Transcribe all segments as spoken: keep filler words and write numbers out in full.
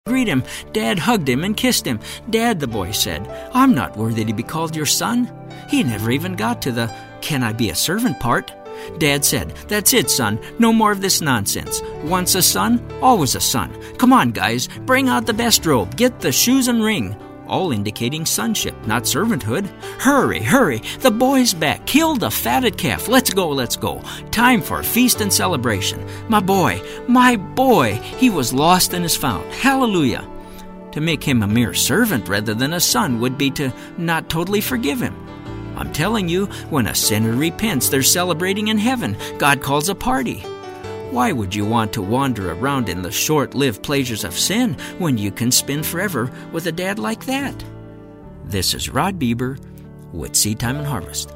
Greet him. Dad hugged him and kissed him. Dad, the boy said, I'm not worthy to be called your son. He never even got to the, can I be a servant part? Dad said, that's it, son. No more of this nonsense. Once a son, always a son. Come on, guys. Bring out the best robe. Get the shoes and ring. All indicating sonship, not servanthood. Hurry, hurry. The boy's back. Kill the fatted calf. Let's go, let's go. Time for feast and celebration. My boy, my boy. He was lost and is found. Hallelujah. To make him a mere servant rather than a son would be to not totally forgive him. I'm telling you, when a sinner repents, they're celebrating in heaven. God calls a party. Why would you want to wander around in the short-lived pleasures of sin when you can spend forever with a dad like that? This is Rod Bieber with Seed Time and Harvest.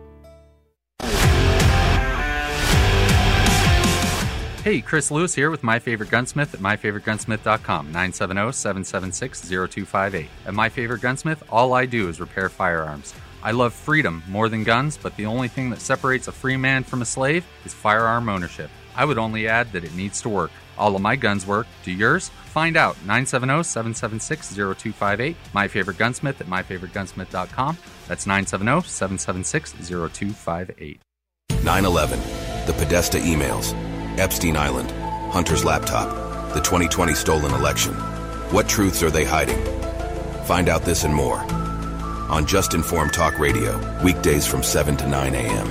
Hey, Chris Lewis here with My Favorite Gunsmith at my favorite gunsmith dot com, nine seven zero, seven seven six, zero two five eight. At My Favorite Gunsmith, all I do is repair firearms. I love freedom more than guns, but the only thing that separates a free man from a slave is firearm ownership. I would only add that it needs to work. All of my guns work. Do yours? Find out. nine seven zero, seven seven six, zero two five eight. My Favorite Gunsmith at my favorite gunsmith dot com. That's nine seven zero, seven seven six, zero two five eight. nine eleven, the Podesta emails, Epstein Island, Hunter's laptop, the twenty twenty stolen election. What truths are they hiding? Find out this and more on Just Informed Talk Radio, weekdays from seven to nine a.m.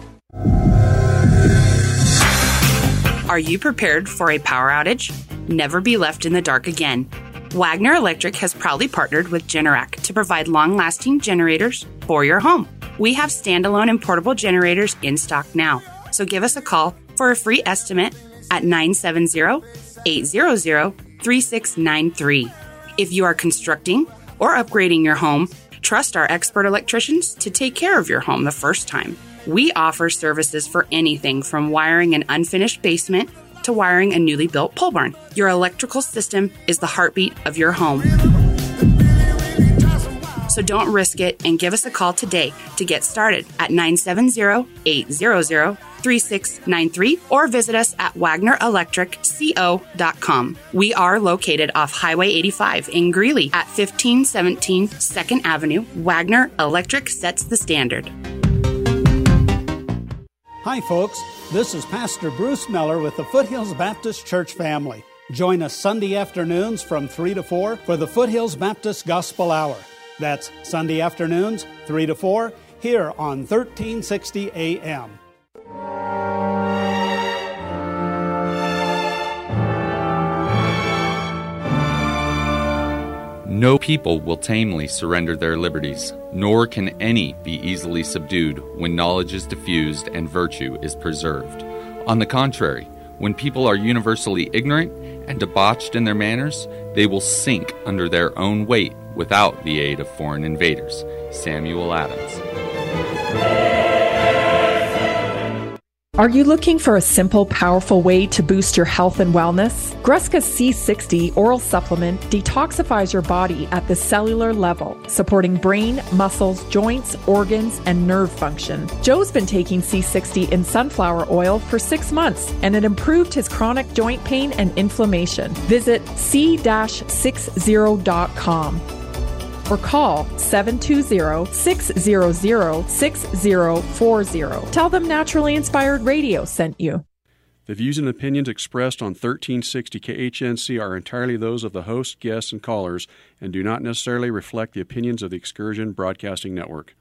Are you prepared for a power outage? Never be left in the dark again. Wagner Electric has proudly partnered with Generac to provide long-lasting generators for your home. We have standalone and portable generators in stock now, so give us a call for a free estimate at nine seven zero, eight zero zero, three six nine three. If you are constructing or upgrading your home, trust our expert electricians to take care of your home the first time. We offer services for anything from wiring an unfinished basement to wiring a newly built pole barn. Your electrical system is the heartbeat of your home. So don't risk it and give us a call today to get started at nine seven zero, eight zero zero, three six nine three or visit us at wagner electric co dot com. We are located off Highway eighty-five in Greeley at fifteen seventeen second Avenue. Wagner Electric sets the standard. Hi, folks. This is Pastor Bruce Miller with the Foothills Baptist Church family. Join us Sunday afternoons from three to four for the Foothills Baptist Gospel Hour. That's Sunday afternoons, three to four, here on thirteen sixty A M. No people will tamely surrender their liberties, nor can any be easily subdued when knowledge is diffused and virtue is preserved. On the contrary, when people are universally ignorant and debauched in their manners, they will sink under their own weight without the aid of foreign invaders. Samuel Adams. Are you looking for a simple, powerful way to boost your health and wellness? Gruska C sixty Oral Supplement detoxifies your body at the cellular level, supporting brain, muscles, joints, organs, and nerve function. Joe's been taking C sixty in sunflower oil for six months, and it improved his chronic joint pain and inflammation. Visit c sixty dot com. or call seven two zero, six zero zero, six zero four zero. Tell them Naturally Inspired Radio sent you. The views and opinions expressed on thirteen sixty K H N C are entirely those of the host, guests, and callers and do not necessarily reflect the opinions of the Excursion Broadcasting Network.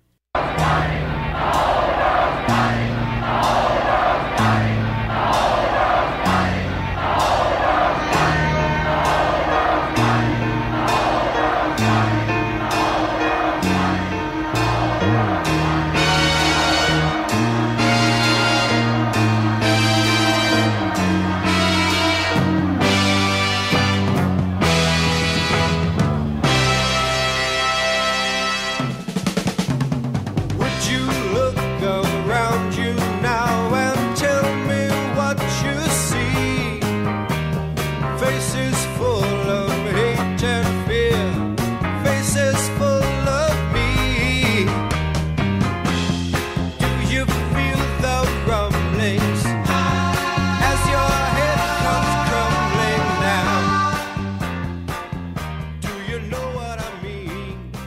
Would you look around you?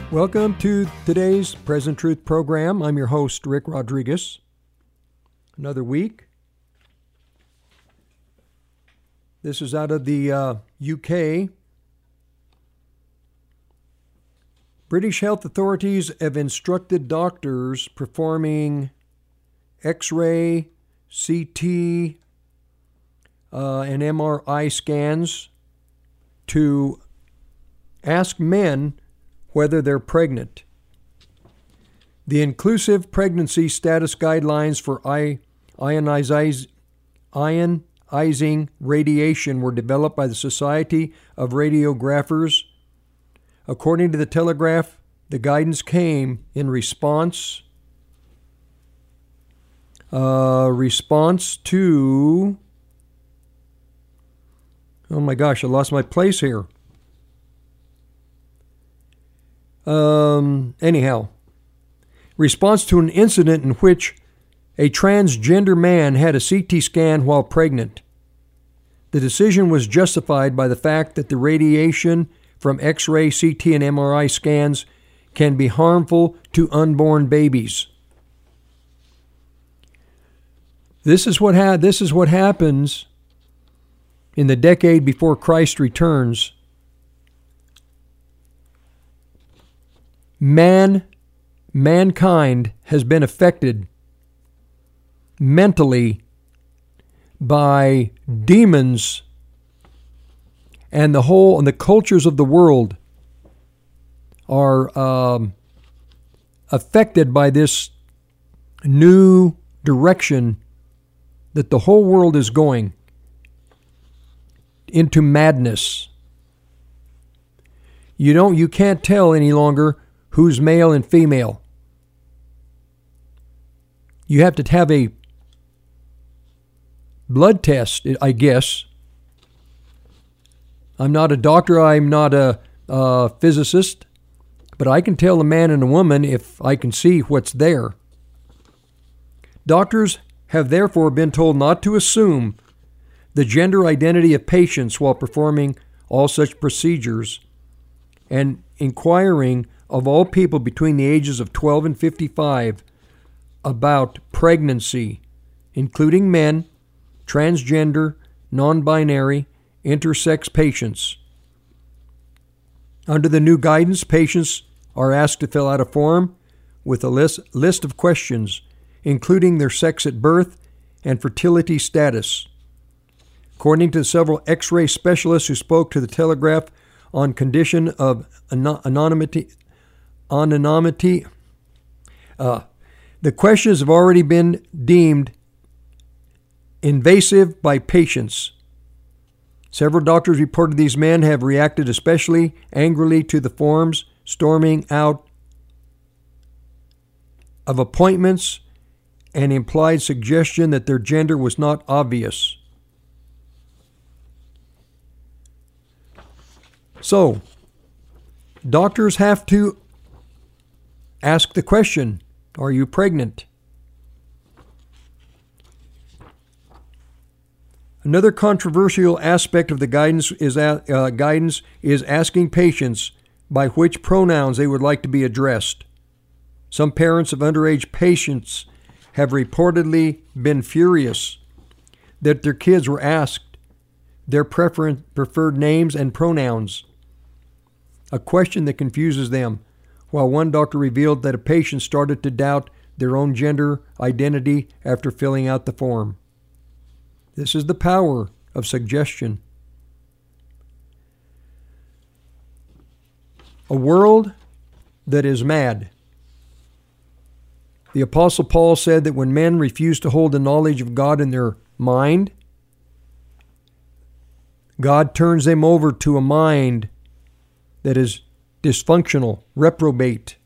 Welcome to today's Present Truth program. I'm your host, Rick Rodriguez. Another week. This is out of the uh, U K. British health authorities have instructed doctors performing X-ray, C T, uh, and M R I scans to ask men whether they're pregnant. The inclusive pregnancy status guidelines for ionizing radiation were developed by the Society of Radiographers. According to the Telegraph, the guidance came in response uh, response to oh my gosh, I lost my place here. Um, anyhow, response to an incident in which a transgender man had a C T scan while pregnant. The decision was justified by the fact that the radiation from X-ray, C T, and M R I scans can be harmful to unborn babies. This is what ha- this is what happens in the decade before Christ returns. Man, mankind has been affected mentally by demons, and the whole and the cultures of the world are um, affected by this new direction that the whole world is going into madness. You don't, you can't tell any longer who's male and female. You have to have a blood test, I guess. I'm not a doctor, I'm not a, a physicist, but I can tell a man and a woman if I can see what's there. Doctors have therefore been told not to assume the gender identity of patients while performing all such procedures, and inquiring of all people between the ages of twelve and fifty-five about pregnancy, including men, transgender, non-binary, intersex patients. Under the new guidance, patients are asked to fill out a form with a list, list of questions, including their sex at birth and fertility status. According to several X-ray specialists who spoke to the Telegraph on condition of anonymity, anonymity, uh, the questions have already been deemed invasive by patients. Several doctors reported these men have reacted especially angrily to the forms, storming out of appointments, and implied suggestion that their gender was not obvious. So, doctors have to ask the question, are you pregnant? Another controversial aspect of the guidance is uh, guidance is asking patients by which pronouns they would like to be addressed. Some parents of underage patients have reportedly been furious that their kids were asked their prefer- preferred names and pronouns, a question that confuses them, while one doctor revealed that a patient started to doubt their own gender identity after filling out the form. This is the power of suggestion. A world that is mad. The Apostle Paul said that when men refuse to hold the knowledge of God in their mind, God turns them over to a mind that is dysfunctional, reprobate.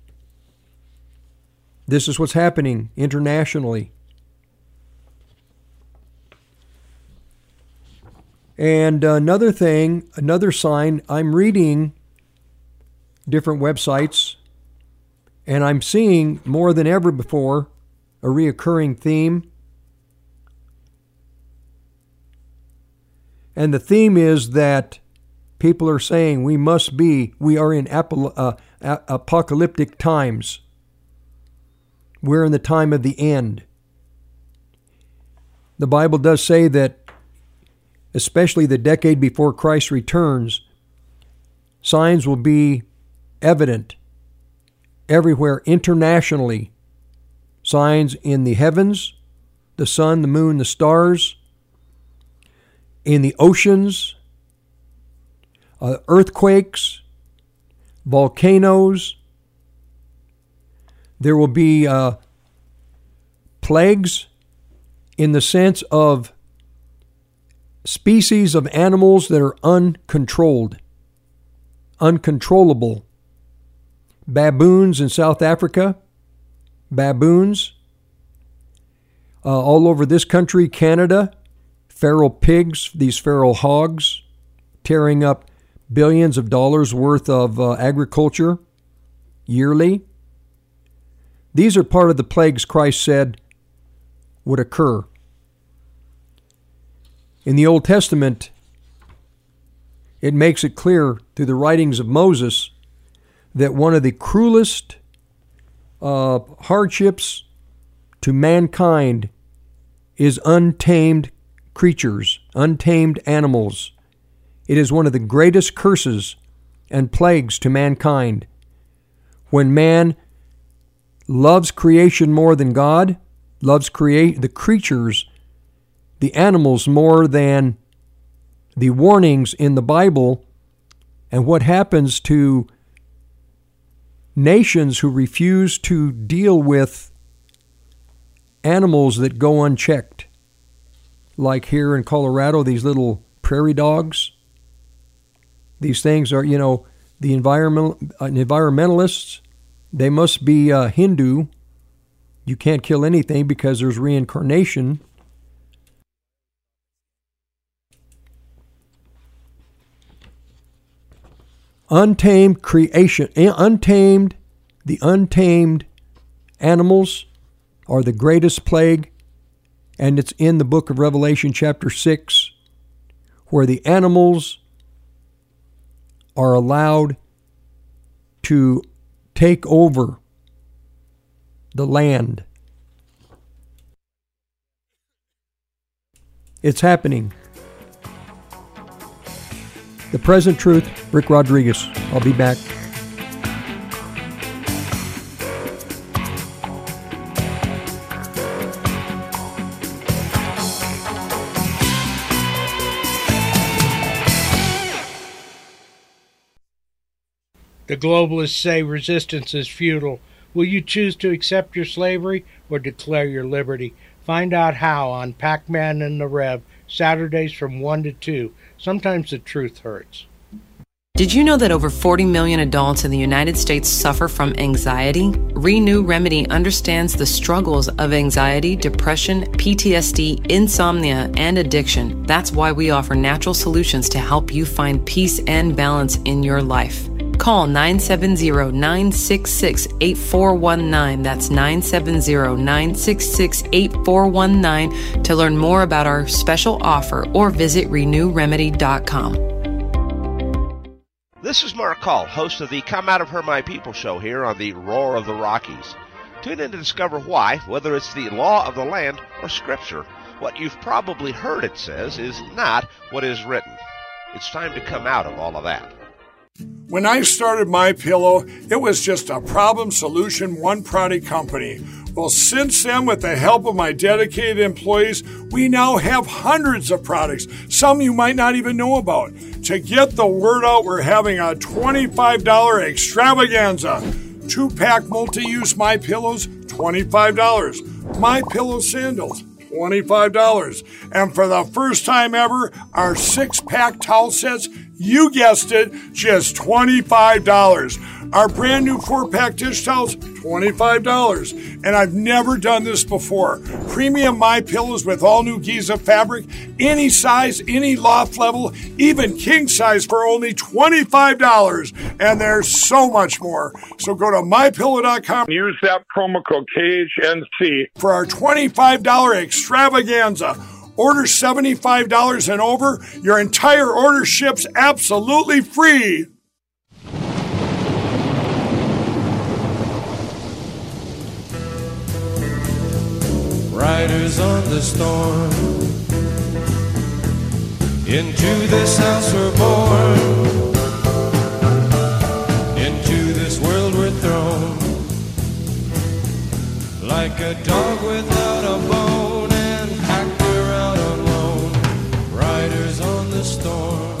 This is what's happening internationally. And another thing, another sign, I'm reading different websites, and I'm seeing more than ever before a reoccurring theme. And the theme is that people are saying we must be, we are in apol- uh, apocalyptic times. We're in the time of the end. The Bible does say that, especially the decade before Christ returns, signs will be evident everywhere internationally. Signs in the heavens, the sun, the moon, the stars, in the oceans, uh, earthquakes, volcanoes. There will be uh, plagues in the sense of species of animals that are uncontrolled, uncontrollable. Baboons in South Africa, baboons uh, all over this country, Canada, feral pigs, these feral hogs, tearing up billions of dollars worth of uh, agriculture yearly. These are part of the plagues Christ said would occur. In the Old Testament, it makes it clear through the writings of Moses that one of the cruelest uh, hardships to mankind is untamed creatures, untamed animals. It is one of the greatest curses and plagues to mankind. When man loves creation more than God, loves create the creatures, the animals more than the warnings in the Bible, and what happens to nations who refuse to deal with animals that go unchecked, like here in Colorado, these little prairie dogs. These things are, you know, the environmental uh, environmentalists, they must be uh, Hindu. You can't kill anything because there's reincarnation. Untamed creation, untamed, the untamed animals are the greatest plague, and it's in the book of Revelation chapter six, where the animals are allowed to take over the land. It's happening. The Present Truth, Rick Rodriguez. I'll be back. The globalists say resistance is futile. Will you choose to accept your slavery or declare your liberty? Find out how on Pac-Man and the Rev, Saturdays from one to two. Sometimes the truth hurts. Did you know that over forty million adults in the United States suffer from anxiety? Renew Remedy understands the struggles of anxiety, depression, P T S D, insomnia, and addiction. That's why we offer natural solutions to help you find peace and balance in your life. Call nine seven zero, nine six six, eight four one nine. That's nine seven zero, nine six six, eight four one nine to learn more about our special offer or visit renew remedy dot com. This is Mark Call, host of the Come Out of Her My People show here on the Roar of the Rockies. Tune in to discover why, whether it's the law of the land or Scripture, what you've probably heard it says is not what is written. It's time to come out of all of that. When I started MyPillow, it was just a problem-solution, one-product company. Well, since then, with the help of my dedicated employees, we now have hundreds of products, some you might not even know about. To get the word out, we're having a twenty-five dollars extravaganza. Two-pack multi-use MyPillows, twenty-five dollars. MyPillow sandals, twenty-five dollars. And for the first time ever, our six-pack towel sets, you guessed it, just twenty-five dollars. Our brand new four-pack dish towels, twenty-five dollars. And I've never done this before. Premium MyPillows with all new Giza fabric, any size, any loft level, even king size for only twenty-five dollars. And there's so much more. So go to my pillow dot com. Use that promo code K H N C for our twenty-five dollars extravaganza. Order seventy-five dollars and over. Your entire order ships absolutely free. Riders on the storm, into this house we're born, into this world we're thrown, like a dog without a bone and packed around alone. Riders on the storm,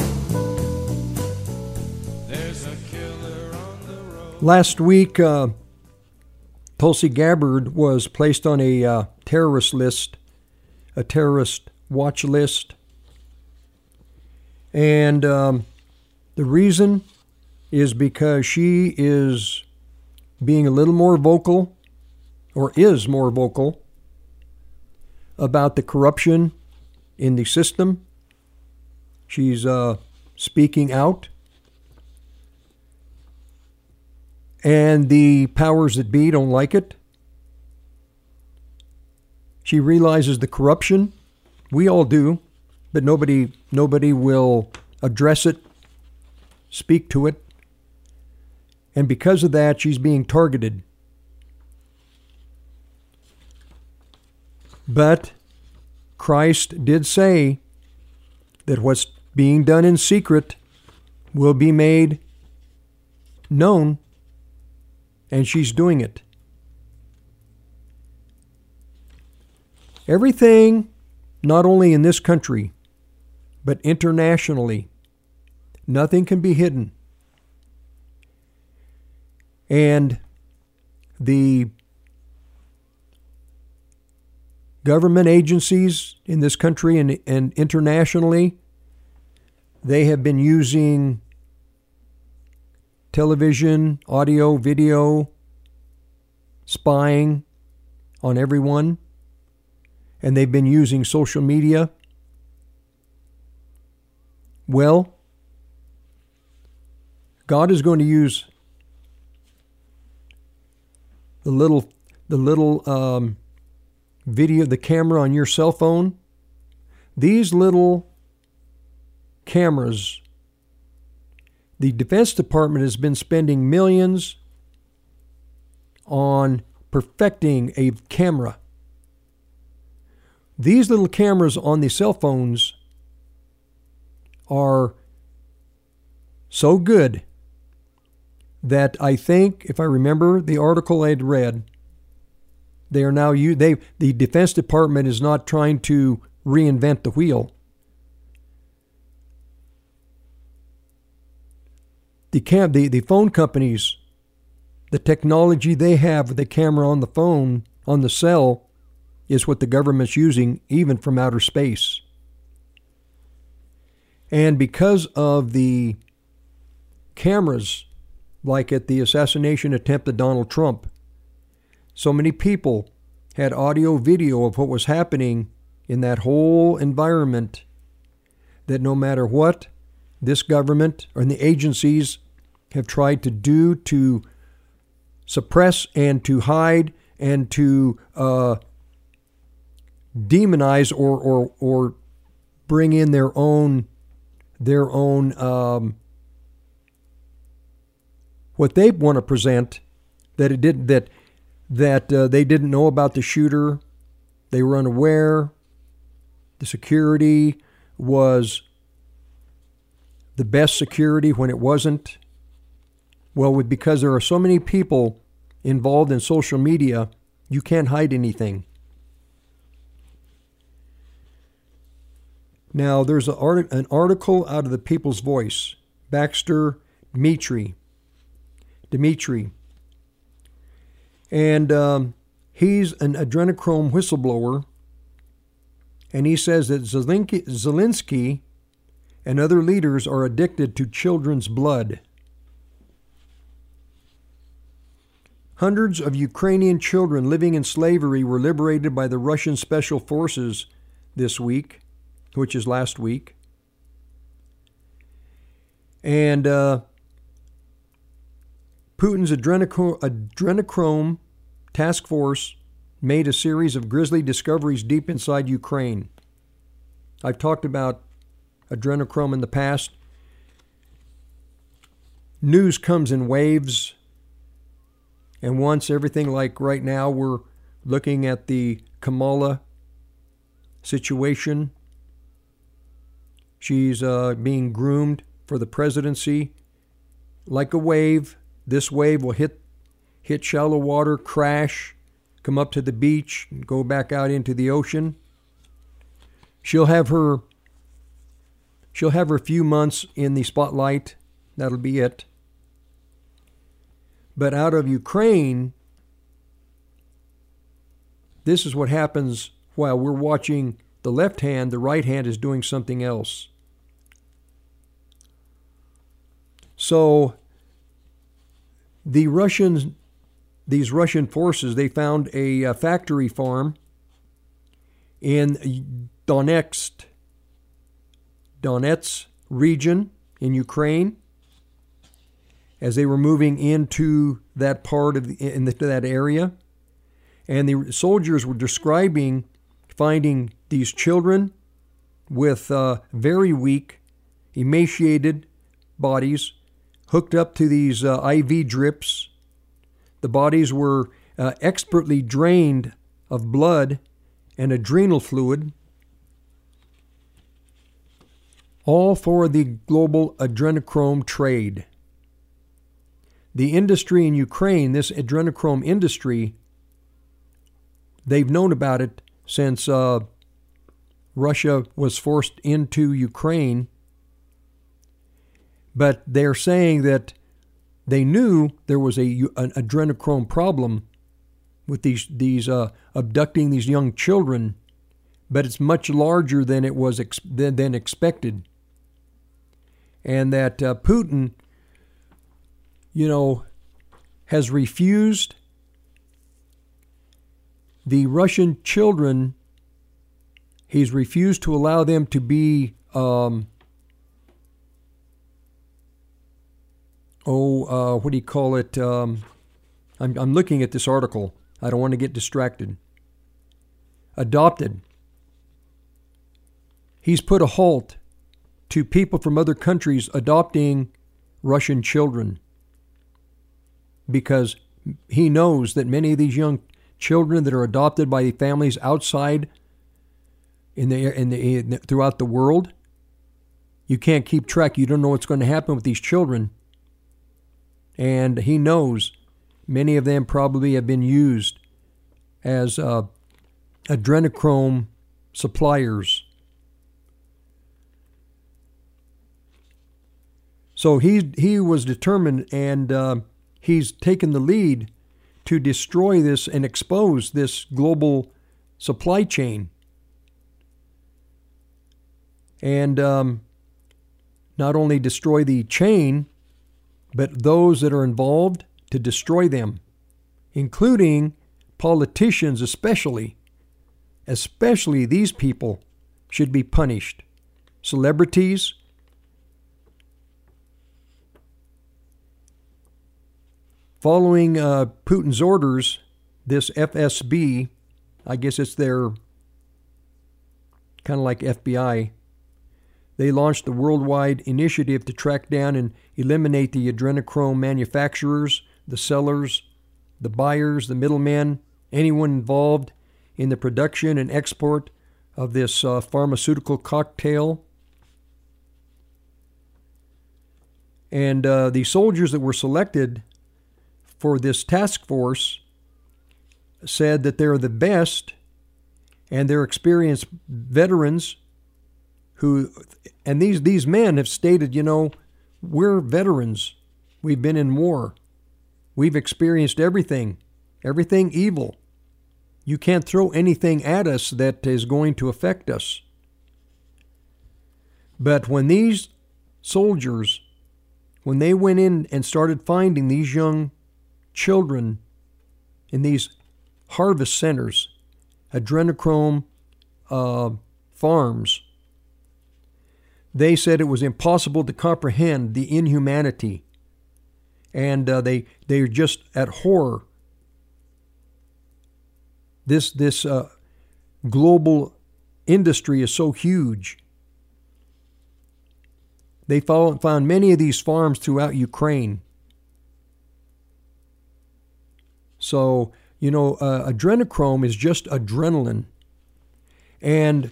there's a killer on the road. Last week, uh, Tulsi Gabbard was placed on a uh, terrorist list, a terrorist watch list. And um, the reason is because she is being a little more vocal, or is more vocal, about the corruption in the system. She's uh, speaking out. And the powers that be don't like it. She realizes the corruption. We all do, but nobody nobody will address it, speak to it. And because of that, she's being targeted. But Christ did say that what's being done in secret will be made known. And she's doing it. Everything, not only in this country, but internationally, nothing can be hidden. And the government agencies in this country and, and internationally, they have been using television, audio, video, spying on everyone. And they've been using social media. Well, God is going to use the little, the little um, video, the camera on your cell phone. These little cameras, the Defense Department has been spending millions on perfecting a camera. These little cameras on the cell phones are so good that I think, if I remember the article I'd read, they are now they the Defense Department is not trying to reinvent the wheel. The cam the, the phone companies, the technology they have with the camera on the phone, on the cell, is what the government's using even from outer space. And because of the cameras, like at the assassination attempt of Donald Trump, so many people had audio video of what was happening in that whole environment, that no matter what this government or the agencies have tried to do to suppress and to hide and to uh, demonize or, or or bring in their own their own um, what they want to present, that it did that that uh, they didn't know about the shooter, they were unaware, the security was the best security when it wasn't. Well, because there are so many people involved in social media, you can't hide anything. Now, there's an, art- an article out of the People's Voice, Baxter Dmitry. Dmitry. And um, he's an adrenochrome whistleblower. And he says that Zelensky, Zelensky and other leaders are addicted to children's blood. Hundreds of Ukrainian children living in slavery were liberated by the Russian Special Forces this week, which is last week. And uh, Putin's adrenoch- adrenochrome task force made a series of grisly discoveries deep inside Ukraine. I've talked about adrenochrome in the past. News comes in waves, and once everything, like right now, we're looking at the Kamala situation. She's uh, being groomed for the presidency. Like a wave, this wave will hit hit shallow water, crash, come up to the beach, and go back out into the ocean. She'll have her she'll have her few months in the spotlight. That'll be it. But out of Ukraine, this is what happens while we're watching the left hand, the right hand is doing something else. So the Russians, these Russian forces, they found a, a factory farm in Donetsk, Donetsk region in Ukraine, as they were moving into that part of the, in the, that area. And the soldiers were describing finding these children with uh, very weak, emaciated bodies hooked up to these uh, I V drips. The bodies were uh, expertly drained of blood and adrenal fluid, all for the global adrenochrome trade. The industry in Ukraine, this adrenochrome industry, they've known about it since uh, Russia was forced into Ukraine. But they're saying that they knew there was a, an adrenochrome problem with these, these uh, abducting these young children, but it's much larger than it was ex- than, than expected. And that uh, Putin, you know, has refused the Russian children. He's refused to allow them to be, um, oh, uh, what do you call it? Um, I'm, I'm looking at this article. I don't want to get distracted. Adopted. He's put a halt to people from other countries adopting Russian children because he knows that many of these young children that are adopted by families outside in the in the in, throughout the world, you can't keep track. You don't know what's going to happen with these children. And he knows many of them probably have been used as uh, adrenochrome suppliers. So he he was determined, and uh, he's taken the lead to destroy this and expose this global supply chain. And um, not only destroy the chain, but those that are involved, to destroy them, including politicians especially. Especially these people should be punished. Celebrities. Following uh, Putin's orders, this F S B, I guess it's their kind of like F B I, they launched a worldwide initiative to track down and eliminate the adrenochrome manufacturers, the sellers, the buyers, the middlemen, anyone involved in the production and export of this uh, pharmaceutical cocktail. And uh, the soldiers that were selected for this task force said that they're the best, and they're experienced veterans who, and these, these men have stated, you know, we're veterans. We've been in war. We've experienced everything, everything evil. You can't throw anything at us that is going to affect us. But when these soldiers, when they went in and started finding these young children in these harvest centers, adrenochrome uh, farms, they said it was impossible to comprehend the inhumanity, and uh, they they're just at horror. This this uh, global industry is so huge. They found many of these farms throughout Ukraine. So, you know, uh, adrenochrome is just adrenaline. And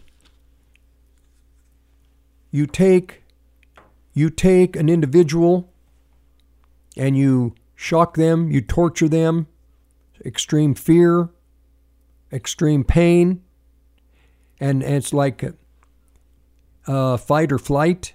you take, you take an individual and you shock them, you torture them, extreme fear, extreme pain, and, and it's like uh, fight or flight.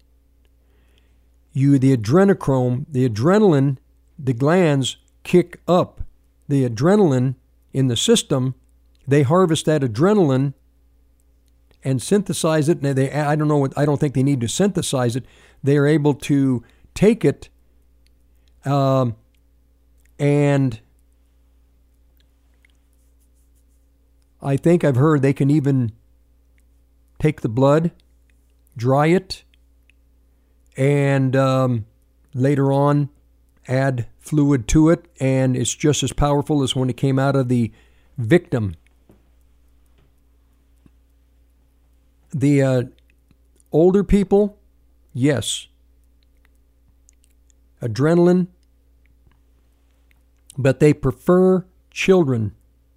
You, the adrenochrome, the adrenaline, the glands kick up the adrenaline in the system. They harvest that adrenaline and synthesize it. And they, I don't know what, I don't think they need to synthesize it. They are able to take it um, and I think I've heard they can even take the blood, dry it, and um, later on add fluid to it, and it's just as powerful as when it came out of the victim. The uh, older people, yes, adrenaline, but they prefer children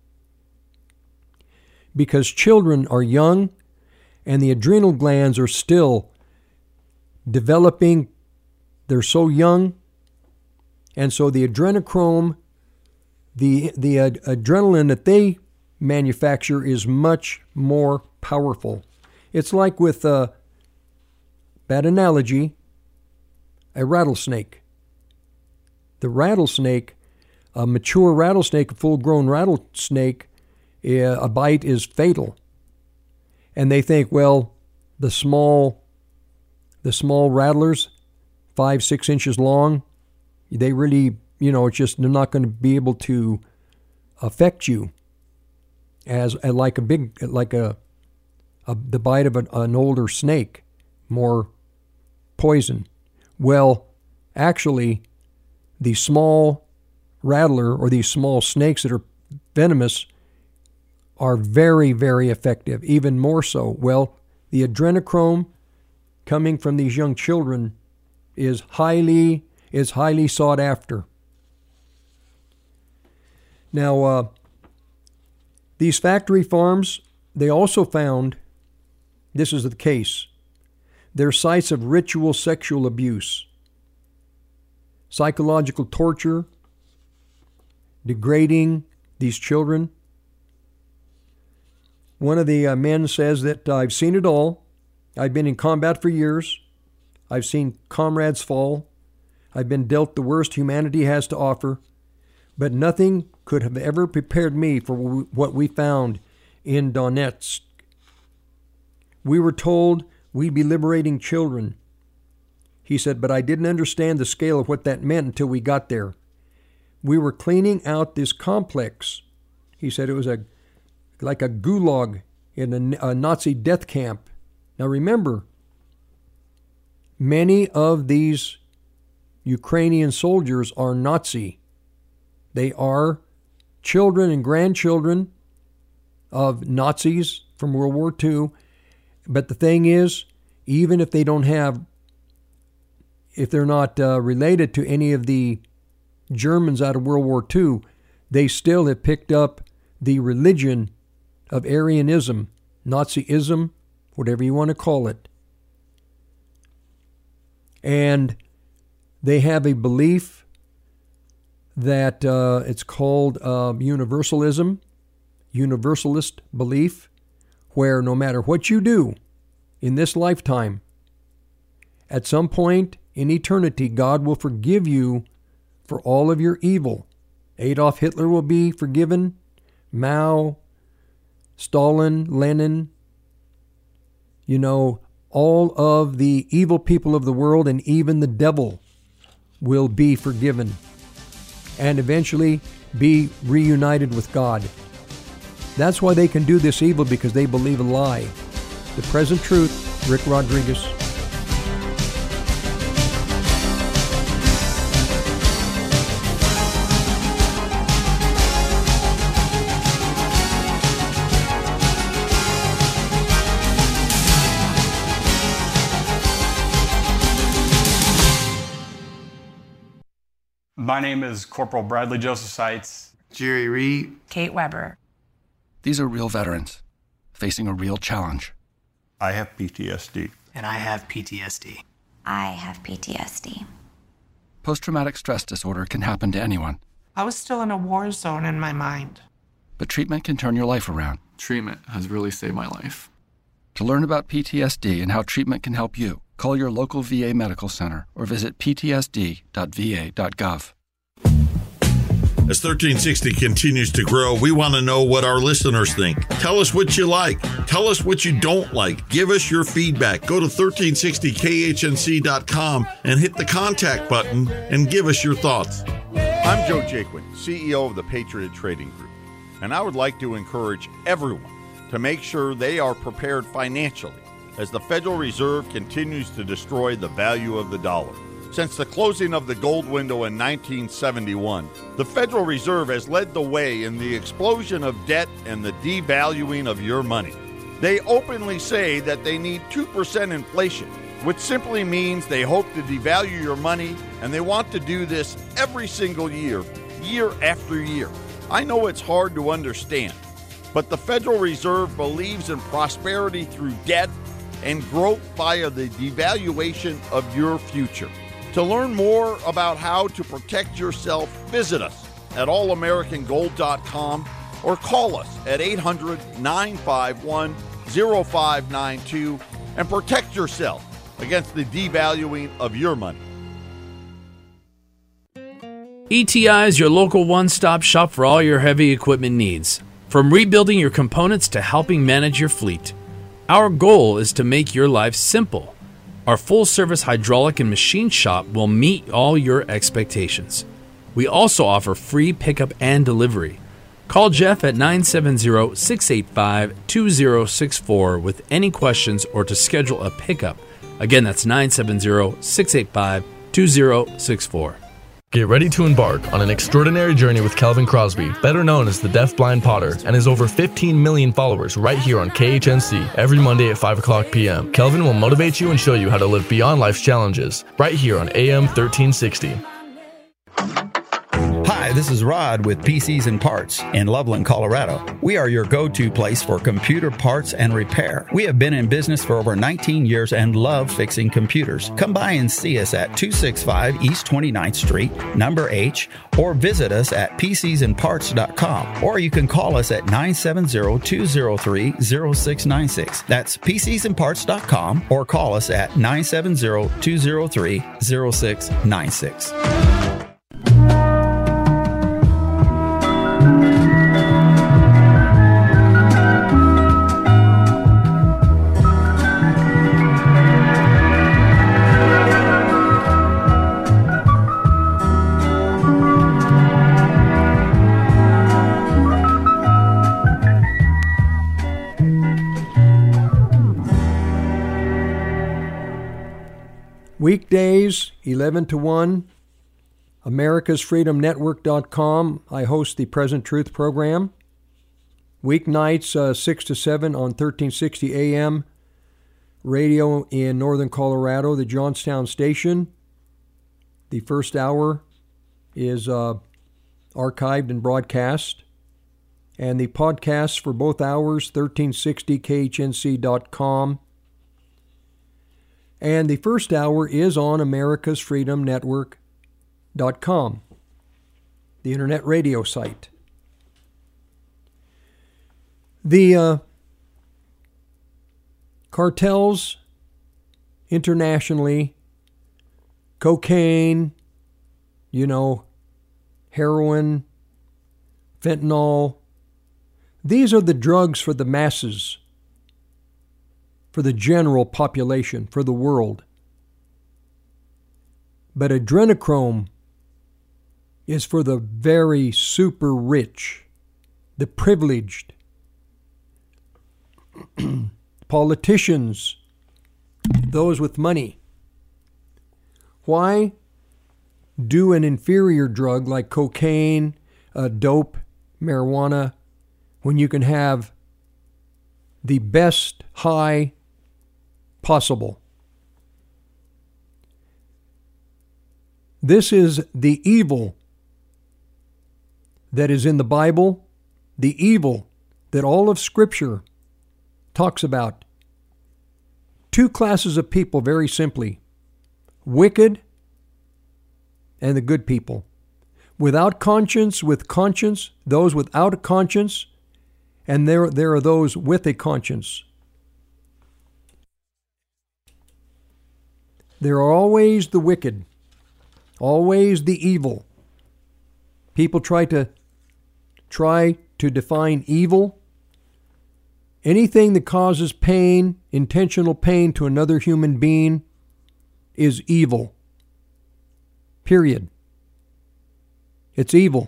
because children are young and the adrenal glands are still developing. They're so young. And so the adrenochrome, the, the uh, adrenaline that they manufacture is much more powerful. It's like with, uh, bad analogy, a rattlesnake. The rattlesnake, a mature rattlesnake, a full-grown rattlesnake, a bite is fatal. And they think, well, the small, the small rattlers, five, six inches long, they really, you know, it's just, they're not going to be able to affect you as, as like a big, like a, a the bite of an, an older snake, more poison. Well, actually, the small rattler or these small snakes that are venomous are very, very effective, even more so. Well, the adrenochrome coming from these young children is highly is highly sought after. Now, uh, these factory farms, they also found, this is the case, they're sites of ritual sexual abuse, psychological torture, degrading these children. One of the uh, men says that uh, I've seen it all. I've been in combat for years. I've seen comrades fall. I've been dealt the worst humanity has to offer, but nothing could have ever prepared me for what we found in Donetsk. We were told we'd be liberating children. He said, but I didn't understand the scale of what that meant until we got there. We were cleaning out this complex. He said it was a like a gulag in a, a Nazi death camp. Now remember, many of these Ukrainian soldiers are Nazi. They are children and grandchildren of Nazis from World War Two. But the thing is, even if they don't have, if they're not uh, related to any of the Germans out of World War Two, they still have picked up the religion of Aryanism, Nazism, whatever you want to call it. And they have a belief that uh, it's called uh, universalism, universalist belief, where no matter what you do in this lifetime, at some point in eternity, God will forgive you for all of your evil. Adolf Hitler will be forgiven, Mao, Stalin, Lenin, you know, all of the evil people of the world and even the devil will be forgiven and eventually be reunited with God. That's why they can do this evil, because they believe a lie. The Present Truth, Rick Rodriguez. My name is Corporal Bradley Joseph Seitz. Jerry Reed. Kate Weber. These are real veterans facing a real challenge. I have P T S D. And I have P T S D. I have P T S D. Post-traumatic stress disorder can happen to anyone. I was still in a war zone in my mind. But treatment can turn your life around. Treatment has really saved my life. To learn about P T S D and how treatment can help you, call your local V A medical center or visit p t s d dot v a dot gov. As thirteen sixty continues to grow, we want to know what our listeners think. Tell us what you like. Tell us what you don't like. Give us your feedback. Go to thirteen sixty k h n c dot com and hit the contact button and give us your thoughts. I'm Joe Jaquin, C E O of the Patriot Trading Group, and I would like to encourage everyone to make sure they are prepared financially as the Federal Reserve continues to destroy the value of the dollar. Since the closing of the gold window in nineteen seventy-one, the Federal Reserve has led the way in the explosion of debt and the devaluing of your money. They openly say that they need two percent inflation, which simply means they hope to devalue your money, and they want to do this every single year, year after year. I know it's hard to understand, but the Federal Reserve believes in prosperity through debt and growth via the devaluation of your future. To learn more about how to protect yourself, visit us at all american gold dot com or call us at eight hundred, nine five one, zero five nine two and protect yourself against the devaluing of your money. E T I is your local one-stop shop for all your heavy equipment needs. From rebuilding your components to helping manage your fleet, our goal is to make your life simple. Our full-service hydraulic and machine shop will meet all your expectations. We also offer free pickup and delivery. Call Jeff at nine seven zero, six eight five, two zero six four with any questions or to schedule a pickup. Again, that's nine seven zero, six eight five, two zero six four. Get ready to embark on an extraordinary journey with Kelvin Crosby, better known as the Deaf Blind Potter, and his over fifteen million followers right here on K H N C every Monday at five o'clock p.m. Kelvin will motivate you and show you how to live beyond life's challenges right here on A M thirteen sixty. Hi, this is Rod with P Cs and Parts in Loveland, Colorado. We are your go-to place for computer parts and repair. We have been in business for over nineteen years and love fixing computers. Come by and see us at two sixty-five East twenty-ninth Street, number H, or visit us at p c s and parts dot com. Or you can call us at nine seven zero, two zero three, zero six nine six. That's p c s and parts dot com or call us at nine seven zero, two zero three, zero six nine six. Weekdays, eleven to one, americas freedom network dot com. I host the Present Truth program. Weeknights, uh, six to seven on thirteen sixty A M radio in northern Colorado, the Johnstown station. The first hour is uh, archived and broadcast. And the podcasts for both hours, thirteen sixty k h n c dot com. And the first hour is on americas freedom network dot com, the internet radio site. The uh, cartels internationally, cocaine, you know, heroin, fentanyl, these are the drugs for the masses, for the general population, for the world. But adrenochrome is for the very super rich, the privileged, politicians, those with money. Why do an inferior drug like cocaine, uh, dope, marijuana, when you can have the best high possible? This is the evil that is in the Bible, the evil that all of Scripture talks about. Two classes of people, very simply: wicked and the good people. Without conscience, with conscience, those without a conscience, and there, there are those with a conscience. There are always the wicked, always the evil. People try to try to define evil. Anything that causes pain, intentional pain to another human being is evil. Period. It's evil.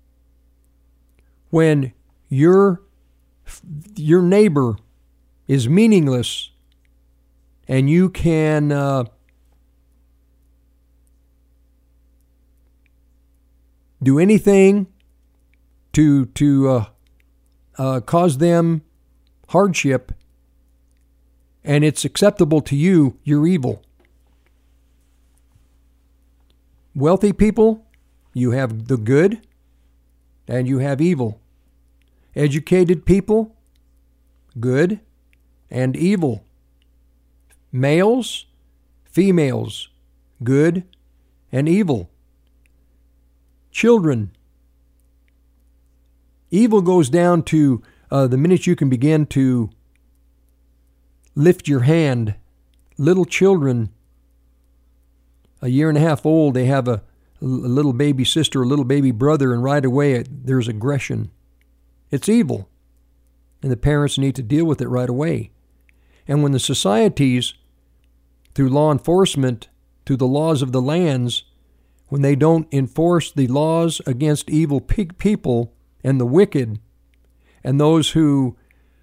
When your your neighbor is meaningless and you can uh, do anything to to uh, uh, cause them hardship, and it's acceptable to you, you're evil. Wealthy people, you have the good and you have evil. Educated people, good and evil. Males, females, good and evil. Children, evil goes down to uh, the minute you can begin to lift your hand. Little children, a year and a half old, they have a, a little baby sister, a little baby brother, and right away there's aggression. It's evil, and the parents need to deal with it right away. And when the societies, through law enforcement, through the laws of the lands, when they don't enforce the laws against evil pe- people and the wicked, and those who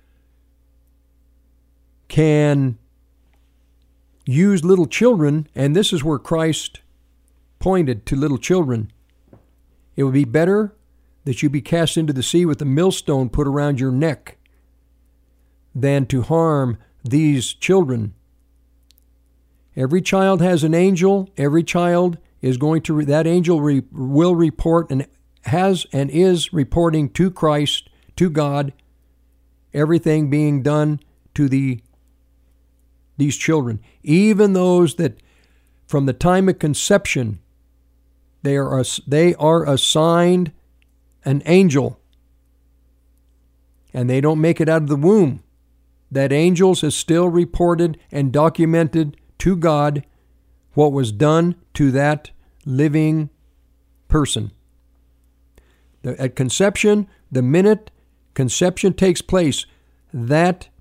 can use little children, and this is where Christ pointed to little children. It would be better that you be cast into the sea with a millstone put around your neck than to harm these children. Every child has an angel. Every child is going to, that angel re, will report and has and is reporting to Christ, to God, everything being done to the these children, even those that from the time of conception, they are they are assigned an angel, and they don't make it out of the womb. That angels has still reported and documented to God what was done to that living person. At conception, the minute conception takes place, that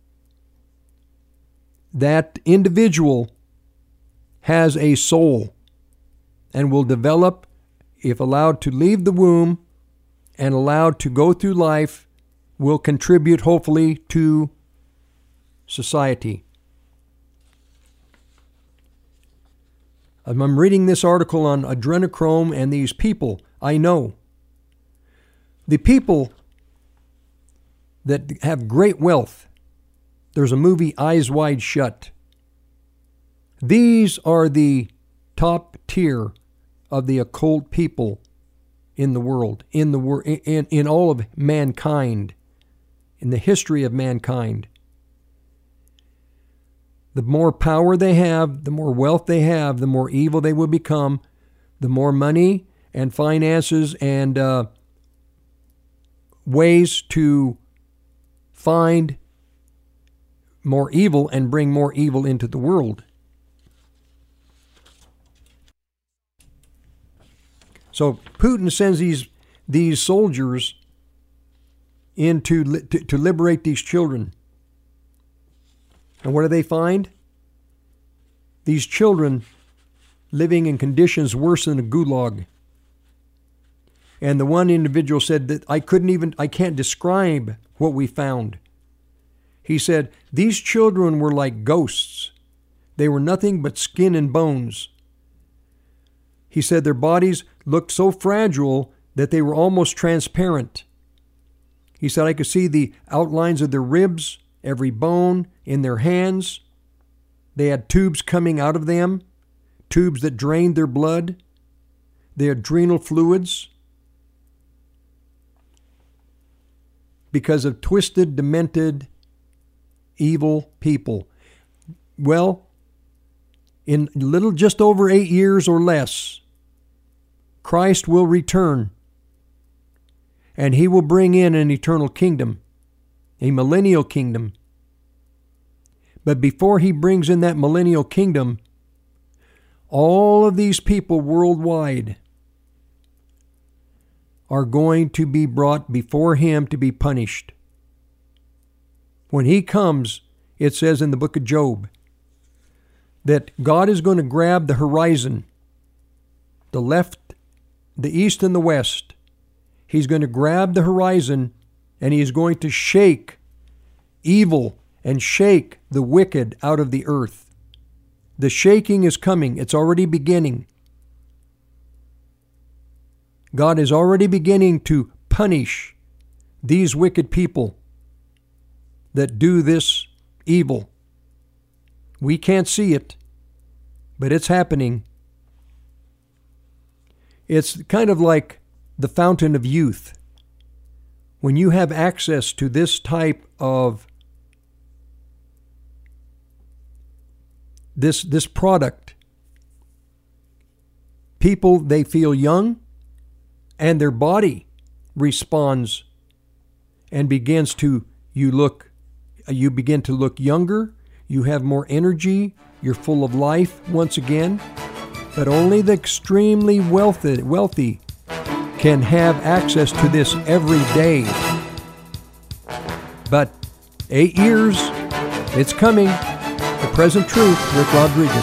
that individual has a soul and will develop, if allowed to leave the womb and allowed to go through life, will contribute hopefully to society. I'm reading this article on adrenochrome and these people. I know the people that have great wealth. There's a movie, Eyes Wide Shut. These are the top tier of the occult people in the world, in the wor- in, in all of mankind, in the history of mankind. The more power they have, the more wealth they have, the more evil they will become, the more money and finances and uh, ways to find more evil and bring more evil into the world. So Putin sends these these soldiers in to, to, to liberate these children. And what do they find? These children living in conditions worse than a gulag. And the one individual said that I couldn't even, I can't describe what we found. He said, these children were like ghosts. They were nothing but skin and bones. He said their bodies looked so fragile that they were almost transparent. He said I could see the outlines of their ribs, every bone in their hands. They had tubes coming out of them, tubes that drained their blood. the adrenal fluids because of twisted, demented, evil people. Well, in little just over eight years or less, Christ will return, and he will bring in an eternal kingdom, a millennial kingdom. But before he brings in that millennial kingdom, all of these people worldwide are going to be brought before him to be punished. When he comes, it says in the book of Job that God is going to grab the horizon, the left, the east, and the west. He's going to grab the horizon, and he is going to shake evil and shake the wicked out of the earth. The shaking is coming. It's already beginning. God is already beginning to punish these wicked people that do this evil. We can't see it, but it's happening. It's kind of like the fountain of youth. When you have access to this type of this this product, people, they feel young, and their body responds and begins to, you look, you begin to look younger, you have more energy, you're full of life once again. But only the extremely wealthy, wealthy can have access to this every day. But eight years, it's coming. The Present Truth, Rick Rodriguez.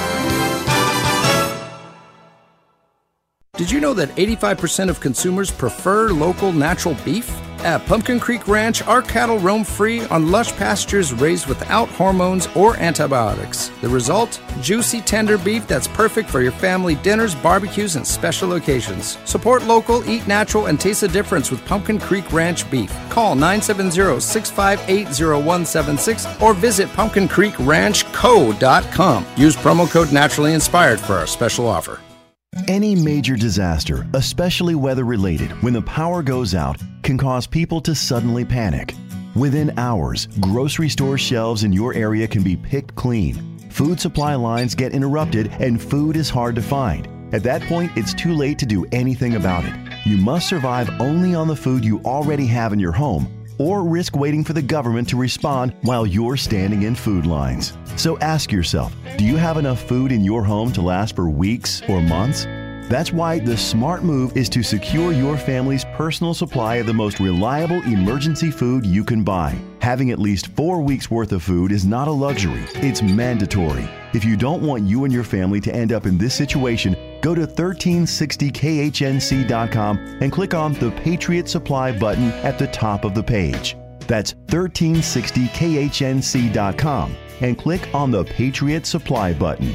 Did you know that eighty-five percent of consumers prefer local natural beef? At Pumpkin Creek Ranch, our cattle roam free on lush pastures raised without hormones or antibiotics. The result? Juicy, tender beef that's perfect for your family dinners, barbecues, and special occasions. Support local, eat natural, and taste the difference with Pumpkin Creek Ranch beef. Call nine seven zero, six five eight, zero one seven six or visit pumpkin creek ranch co dot com. Use promo code Naturally Inspired for our special offer. Any major disaster, especially weather-related, when the power goes out, can cause people to suddenly panic. Within hours, grocery store shelves in your area can be picked clean. Food supply lines get interrupted and food is hard to find. At that point, it's too late to do anything about it. You must survive only on the food you already have in your home, or risk waiting for the government to respond while you're standing in food lines. So ask yourself, do you have enough food in your home to last for weeks or months? That's why the smart move is to secure your family's personal supply of the most reliable emergency food you can buy. Having at least four weeks worth of food is not a luxury, it's mandatory. If you don't want you and your family to end up in this situation, go to thirteen sixty K H N C dot com and click on the Patriot Supply button at the top of the page. That's thirteen sixty K H N C dot com and click on the Patriot Supply button.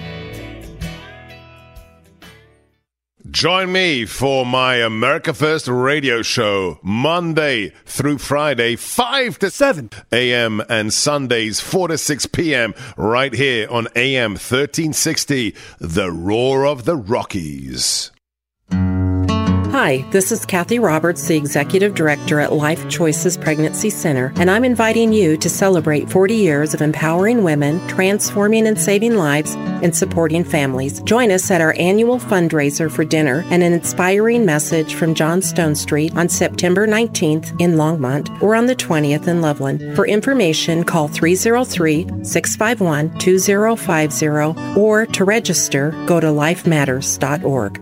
Join me for my America First radio show, Monday through Friday, five to seven a.m. and Sundays, four to six p.m., right here on A M thirteen sixty, The Roar of the Rockies. Hi, this is Kathy Roberts, the Executive Director at Life Choices Pregnancy Center, and I'm inviting you to celebrate forty years of empowering women, transforming and saving lives, and supporting families. Join us at our annual fundraiser for dinner and an inspiring message from John Stone Street on September nineteenth in Longmont or on the twentieth in Loveland. For information, call three oh three, six five one, two oh five oh or to register, go to life matters dot org.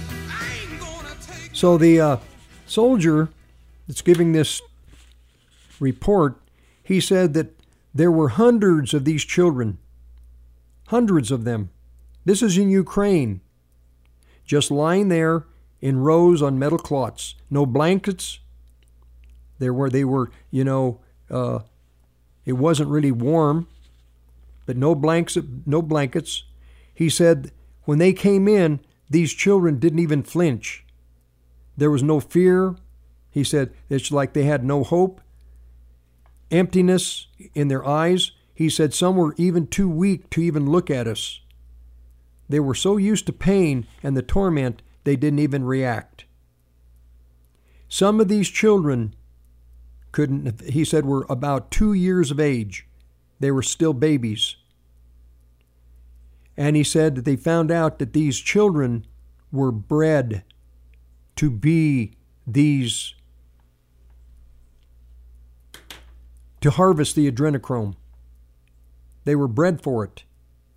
So the uh, soldier that's giving this report, he said that there were hundreds of these children, hundreds of them. This is in Ukraine, just lying there in rows on metal cloths. No blankets. There were, they were, you know, uh, it wasn't really warm, but no blankets, no blankets. He said when they came in, these children didn't even flinch. There was no fear. He said it's like they had no hope. Emptiness in their eyes. He said some were even too weak to even look at us. They were so used to pain and the torment, they didn't even react. Some of these children couldn't, he said, were about two years of age. They were still babies. And he said that they found out that these children were bred to be these, to harvest the adrenochrome. They were bred for it.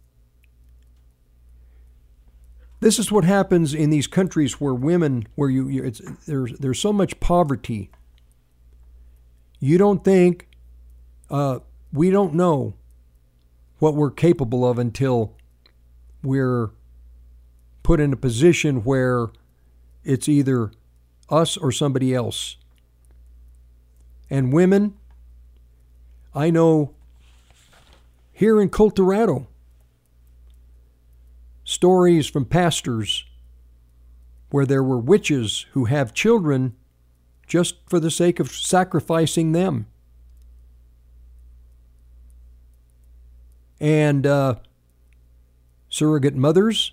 This is what happens in these countries where women, where you, you it's, there's there's so much poverty. You don't think, uh, we don't know what we're capable of until we're put in a position where it's either us or somebody else. And women, I know here in Colorado, stories from pastors where there were witches who have children just for the sake of sacrificing them. And uh, surrogate mothers,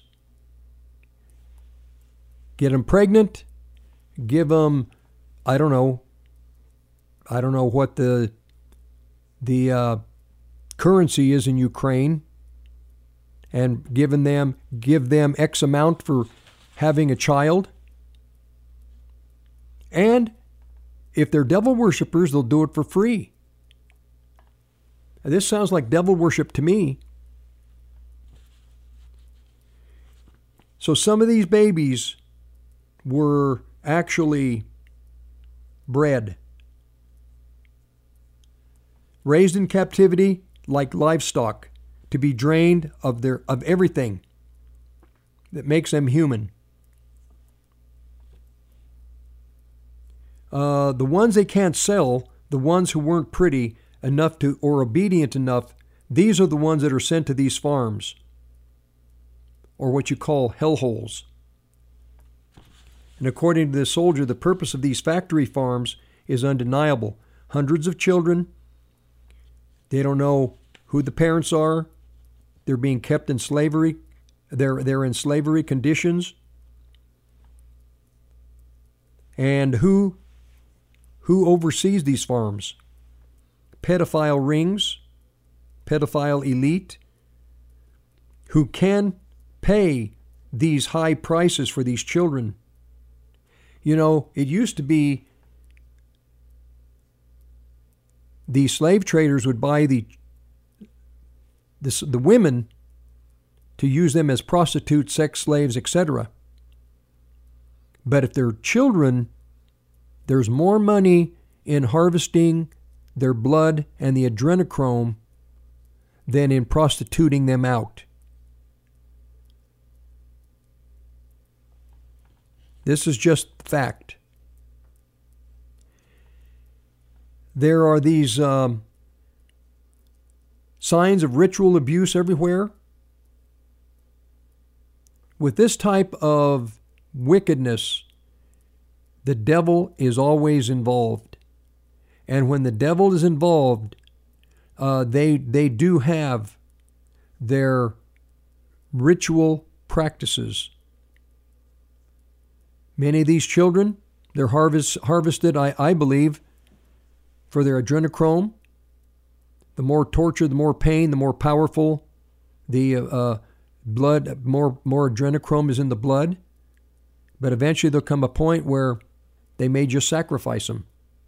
get them pregnant, give them, I don't know, I don't know what the the uh, currency is in Ukraine, and given them, give them X amount for having a child. And if they're devil worshippers, they'll do it for free. This sounds like devil worship to me. So some of these babies were actually bred, raised in captivity like livestock, to be drained of their of everything that makes them human. Uh, the ones they can't sell, the ones who weren't pretty enough to or obedient enough, these are the ones that are sent to these farms, or what you call hellholes. And according to this soldier, the purpose of these factory farms is undeniable. Hundreds of children, they don't know who the parents are. They're being kept in slavery. They're, they're in slavery conditions. And who, who oversees these farms? Pedophile rings, pedophile elite, who can pay these high prices for these children. You know, it used to be the slave traders would buy the This, the women to use them as prostitutes, sex slaves, et cetera. But if they're children, there's more money in harvesting their blood and the adrenochrome than in prostituting them out. This is just fact. There are these um, signs of ritual abuse everywhere. With this type of wickedness, the devil is always involved. And when the devil is involved, uh, they they do have their ritual practices. Many of these children, they're harvest, harvested, I, I believe, for their adrenochrome. The more torture, the more pain, the more powerful the uh, blood, more more adrenochrome is in the blood. But eventually there'll come a point where they may just sacrifice them.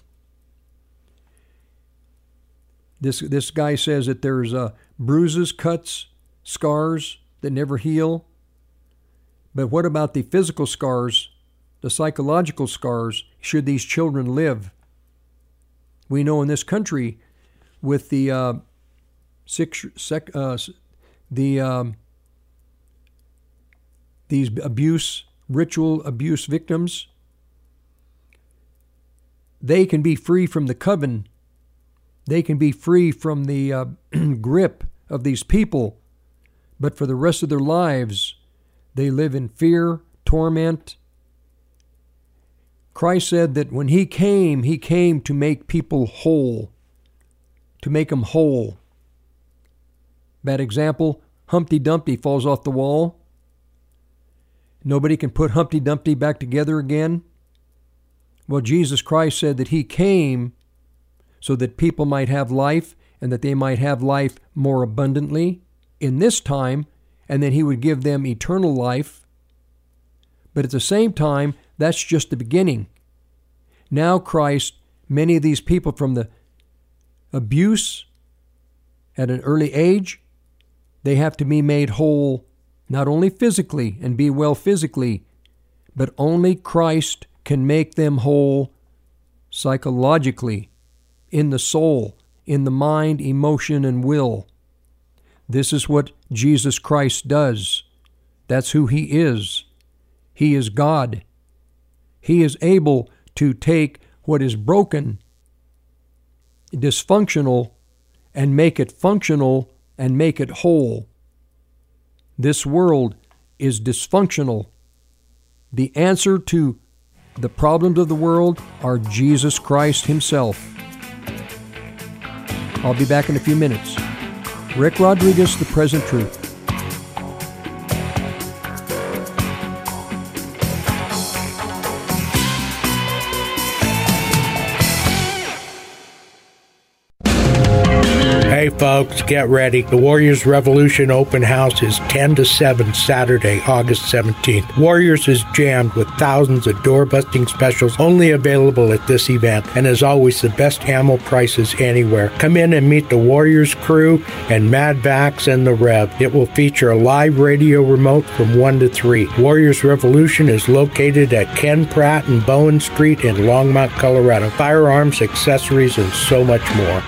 This this guy says that there's uh, bruises, cuts, scars that never heal. But what about the physical scars, the psychological scars, should these children live? We know in this country with the uh, six, sec, uh, the um, these abuse, ritual abuse victims, they can be free from the coven. They can be free from the uh, grip of these people, but for the rest of their lives, they live in fear, torment. Christ said that when he came, he came to make people whole, to make them whole. Bad example, Humpty Dumpty falls off the wall. Nobody can put Humpty Dumpty back together again. Well, Jesus Christ said that he came so that people might have life and that they might have life more abundantly in this time, and then he would give them eternal life. But at the same time, that's just the beginning. Now Christ, many of these people from the abuse at an early age, they have to be made whole, not only physically and be well physically, but only Christ can make them whole psychologically, in the soul, in the mind, emotion, and will. This is what Jesus Christ does. That's who he is. He is God. He is able to take what is broken, dysfunctional, and make it functional and make it whole. This world is dysfunctional. The answer to the problems of the world are Jesus Christ himself. I'll be back in a few minutes. Rick Rodriguez, The Present Truth. Hey folks, get ready. The Warriors Revolution Open House is ten to seven Saturday, August seventeenth. Warriors is jammed with thousands of door-busting specials only available at this event, and as always, the best ammo prices anywhere. Come in and meet the Warriors crew and Mad Vax and the Rev. It will feature a live radio remote from one to three. Warriors Revolution is located at Ken Pratt and Bowen Street in Longmont, Colorado. Firearms, accessories, and so much more.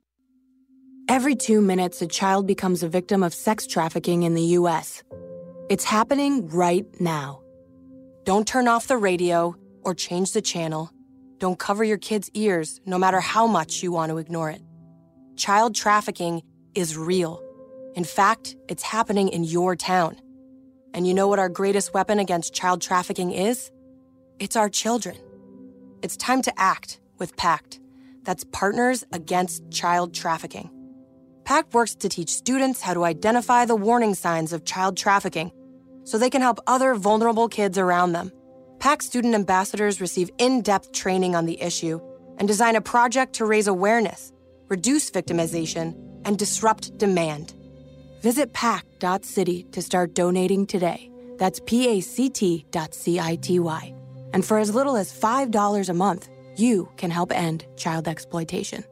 Every two minutes, a child becomes a victim of sex trafficking in the U S. It's happening right now. Don't turn off the radio or change the channel. Don't cover your kids' ears, no matter how much you want to ignore it. Child trafficking is real. In fact, it's happening in your town. And you know what our greatest weapon against child trafficking is? It's our children. It's time to act with PACT. That's Partners Against Child Trafficking. PACT works to teach students how to identify the warning signs of child trafficking so they can help other vulnerable kids around them. PACT student ambassadors receive in-depth training on the issue and design a project to raise awareness, reduce victimization, and disrupt demand. Visit pact dot city to start donating today. That's P A C T dot C I T Y. And for as little as five dollars a month, you can help end child exploitation.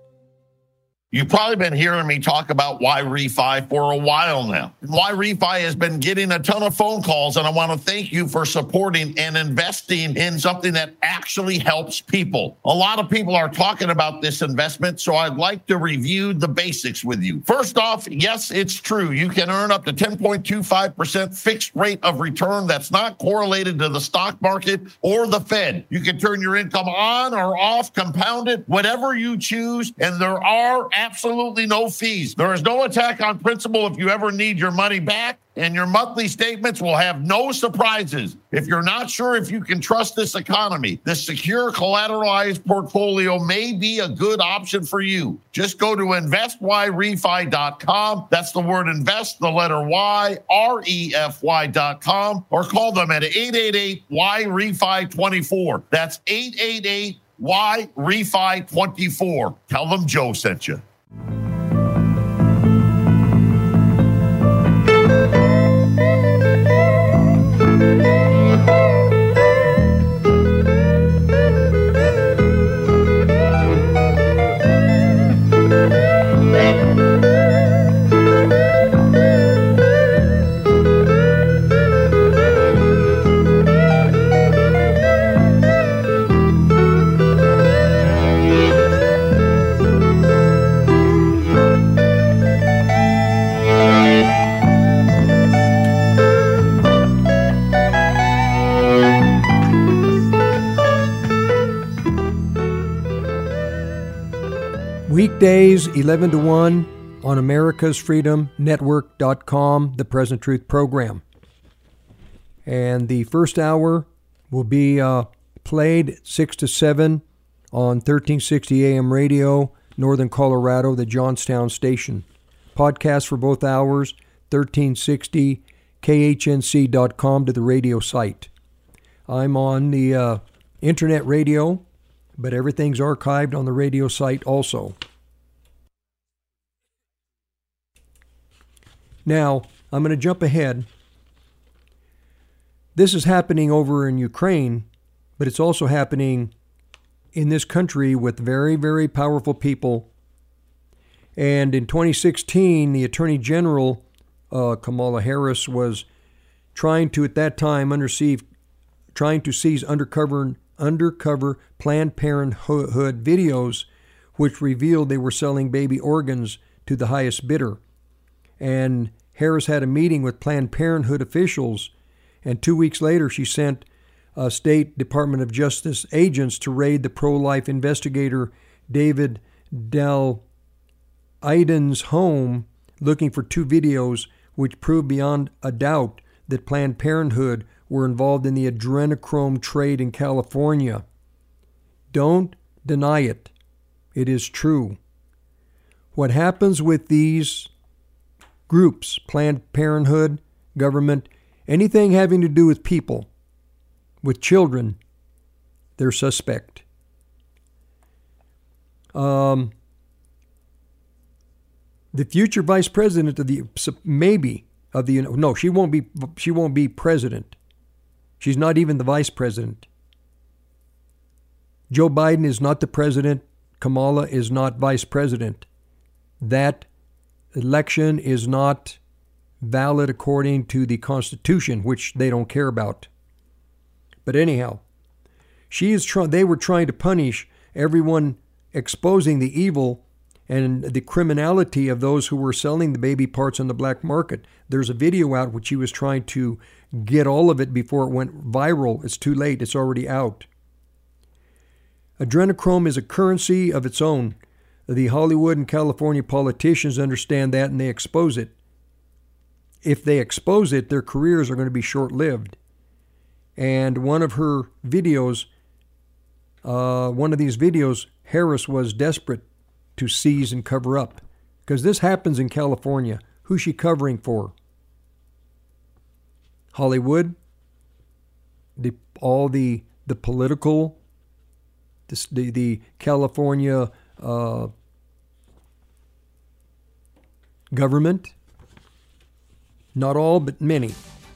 You've probably been hearing me talk about Y Refi for a while now. Y Refi has been getting a ton of phone calls, and I want to thank you for supporting and investing in something that actually helps people. A lot of people are talking about this investment, so I'd like to review the basics with you. First off, yes, it's true. You can earn up to ten point two five percent fixed rate of return that's not correlated to the stock market or the Fed. You can turn your income on or off, compound it, whatever you choose, and there are absolutely no fees. There is no attack on principal if you ever need your money back, and your monthly statements will have no surprises. If you're not sure if you can trust this economy, this secure collateralized portfolio may be a good option for you. Just go to invest y refi dot com. That's the word invest, the letter Y, R E F Y dot com, or call them at eight eight eight Y refi twenty-four. That's eight eight eight Y refi twenty-four. Tell them Joe sent you. Weekdays, eleven to one on Americas Freedom Network dot com, The Present Truth Program. And the first hour will be uh, played six to seven on thirteen sixty A M radio, Northern Colorado, the Johnstown station. Podcast for both hours, thirteen sixty K H N C dot com to the radio site. I'm on the uh, internet radio, but everything's archived on the radio site also. Now, I'm going to jump ahead. This is happening over in Ukraine, but it's also happening in this country with very, very powerful people. And in twenty sixteen, the Attorney General, uh, Kamala Harris, was trying to, at that time, underseize, trying to seize undercover, undercover Planned Parenthood videos, which revealed they were selling baby organs to the highest bidder. And Harris had a meeting with Planned Parenthood officials, and two weeks later she sent uh, State Department of Justice agents to raid the pro-life investigator David Del Iden's home, looking for two videos which proved beyond a doubt that Planned Parenthood were involved in the adrenochrome trade in California. Don't deny it. It is true. What happens with these groups, Planned Parenthood, government, anything having to do with people, with children, they're suspect. Um, the future vice president of the maybe of the no, she won't be she won't be president. She's not even the vice president. Joe Biden is not the president. Kamala is not vice president. That election is not valid according to the Constitution, which they don't care about. But anyhow, she is try- they were trying to punish everyone exposing the evil and the criminality of those who were selling the baby parts on the black market. There's a video out which he was trying to get all of it before it went viral. It's too late. It's already out. Adrenochrome is a currency of its own. The Hollywood and California politicians understand that, and they expose it. If they expose it, their careers are going to be short-lived. And one of her videos, uh, one of these videos, Harris was desperate to seize and cover up. Because this happens in California. Who's she covering for? Hollywood? The, all the the political, the, the, the California uh, government? Not all, but many.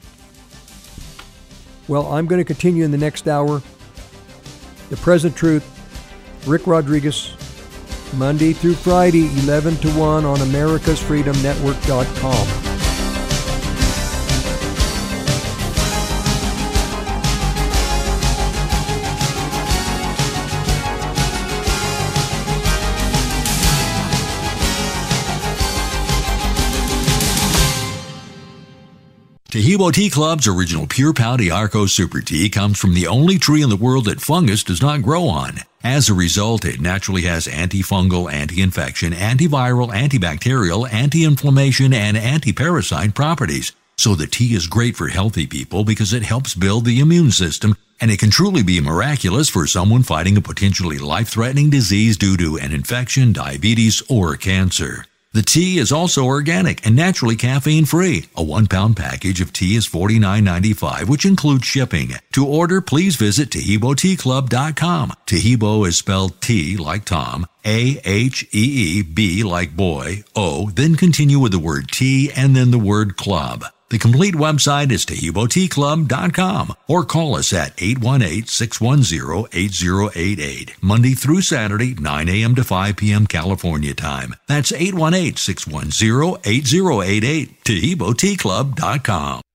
Well, I'm going to continue in the next hour. The Present Truth, Rick Rodriguez, Monday through Friday, eleven to one on Americas Freedom Network dot com. Taheebo Tea Club's original Pure Pau D'Arco Super Tea comes from the only tree in the world that fungus does not grow on. As a result, it naturally has antifungal, anti-infection, antiviral, antibacterial, anti-inflammation, and anti-parasite properties. So the tea is great for healthy people because it helps build the immune system, and it can truly be miraculous for someone fighting a potentially life-threatening disease due to an infection, diabetes, or cancer. The tea is also organic and naturally caffeine-free. A one-pound package of tea is forty-nine ninety-five, which includes shipping. To order, please visit Taheebo Tea Club dot com. Taheebo is spelled T like Tom, A H E E B like boy, O, then continue with the word tea and then the word club. The complete website is Taheebo Tea Club dot com or call us at eight one eight, six one zero, eight zero eight eight, Monday through Saturday, nine a.m. to five p.m. California time. That's eight one eight, six one zero, eight zero eight eight, Taheebo Tea Club dot com.